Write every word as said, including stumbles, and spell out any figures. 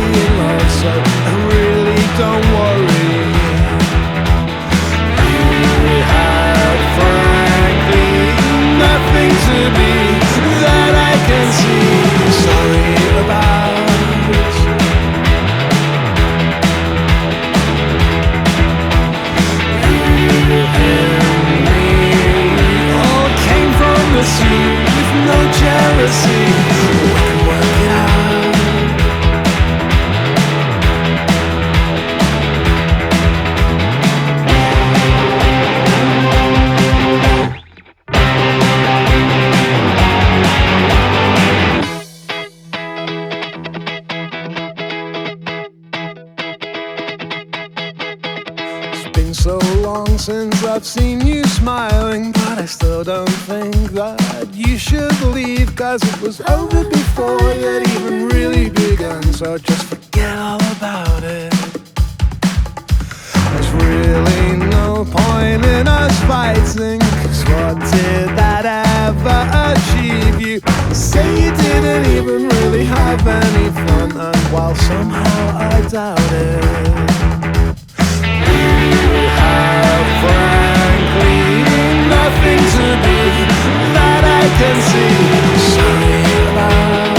in love, so I really don't worry. You have frankly nothing to be that I can see sorry about. You and me all came from the sea with no jealousy. We can work it out. It's been so long since I've seen you smiling, but I still don't think that you should leave, 'cause it was over before you'd even really begun. So just forget all about it. There's really no point in us fighting, 'cause what did that ever achieve? You say you didn't even really have any fun, and while somehow I doubt it, you have frankly nothing to be that I can see sorry about.